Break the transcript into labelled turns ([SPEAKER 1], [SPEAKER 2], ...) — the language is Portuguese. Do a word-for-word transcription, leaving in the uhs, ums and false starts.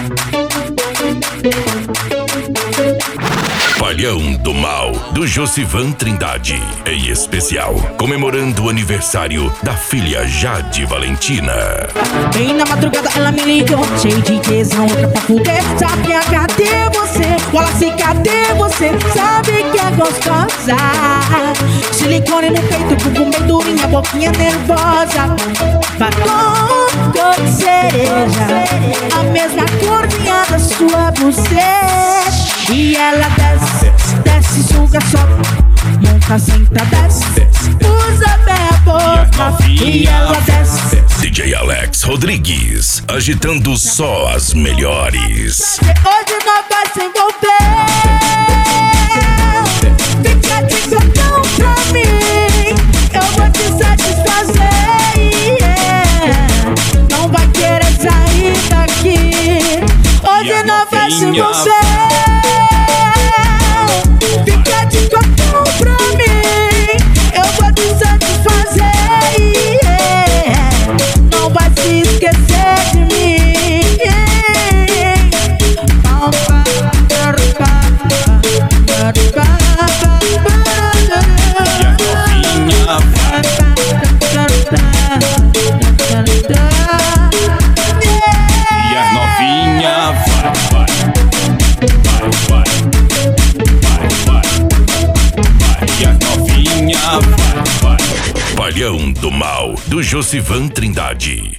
[SPEAKER 1] Palhão do Mal, do Josivan Trindade, em especial, comemorando o aniversário da filha Jade Valentina.
[SPEAKER 2] Bem na madrugada ela me ligou, cheio de tesão, louca pra fuder. Sabe cadê você? Fala assim, cadê você? Sabe que é gostosa? Silicone no peito, bumbum bem durinha, boquinha nervosa. Batom cor de cereja, a mesma corzinha da sua buceta. E ela desce, desce, suga, sobe, monta, senta, desce, usa bem a boca. E ela desce.
[SPEAKER 1] D J Alex Rodrigues, agitando só as melhores.
[SPEAKER 2] Hoje nós vai se envolver. Fica de cotão pra mim, eu vou te satisfazer, yeah. Não vai querer sair daqui. Hoje nós vai se envolver. Fica de cotão pra mim, eu vou te satisfazer, yeah. Não vai se esquecer de mim, yeah.
[SPEAKER 3] E a novinha vai, vai, vai, vai, vai, vai. E a novinha vai, vai.
[SPEAKER 1] Palhão do Mal, do Josivan Trindade.